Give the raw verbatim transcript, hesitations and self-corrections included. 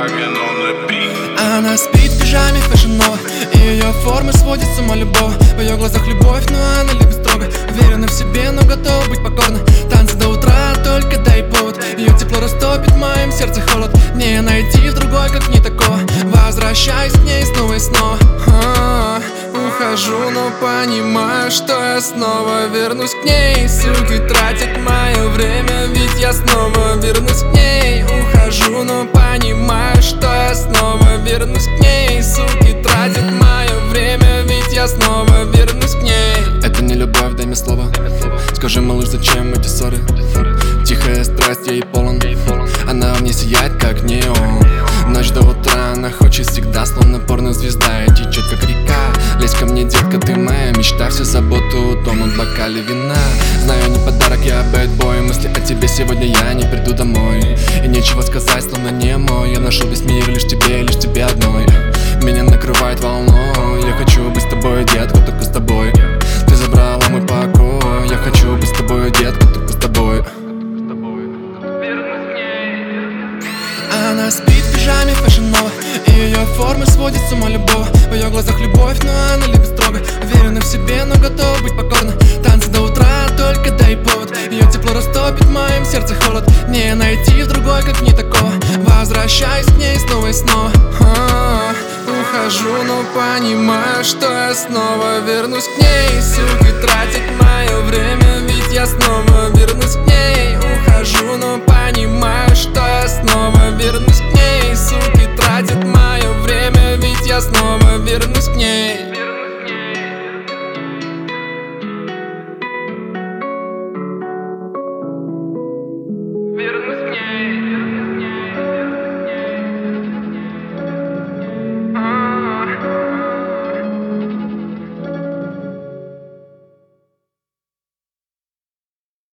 Hagen on the beat. Она спит в пижаме фэшн-нова, и ее формы сводит с ума любого. В ее глазах любовь, но она любит строго. Уверена в себе, но готова быть покорна. Танцы до утра, только дай повод. Ее тепло растопит в моем сердце холод. Не найти в другой, как не такого. Возвращаюсь к ней снова и снова. А-а-а. Ухожу, но понимаю, что я снова вернусь к ней. Суки тратят мое время, ведь я снова вернусь к ней. Ухожу, но понимаю, что я снова вернусь к ней. Суки тратят мое время, ведь я снова вернусь к ней. Это не любовь, дай мне слово. Скажи, малыш, зачем эти ссоры? Тихая страсть, я ей полон. Она в ней сияет, как неон. Ночь до утра, она хочет всегда, словно порнозвезда, и течет, как река. Лезь ко мне, детка, ты моя мечта. Всю заботу утону в бокале вина. Знаю, не подарок, я бэдбой. Мысли о тебе сегодня, я не приду домой. И нечего сказать, словно немо. Я нашел весь мир лишь тебе, лишь тебе одной. Меня накрывает волной. Я хочу быть с тобой, детка, только с тобой. Ты забрала мой покой. Я хочу быть с тобой, детка, только с тобой. Она спит в пижаме фэшн-нова, и ее формы сводит с ума любого. В ее глазах любовь, но она любит строго. Уверена в себе, но готова быть покорна. Танцы до утра, только дай повод. Ее тепло растопит в моем сердце холод. Не найти в другой, как не такого. Возвращаюсь к ней снова и снова. А-а-а. Ухожу, но понимаю, что я снова вернусь к ней. Суки тратят мое время, ведь я снова вернусь к ней. Ухожу, но понимаю, что я снова вернусь к ней.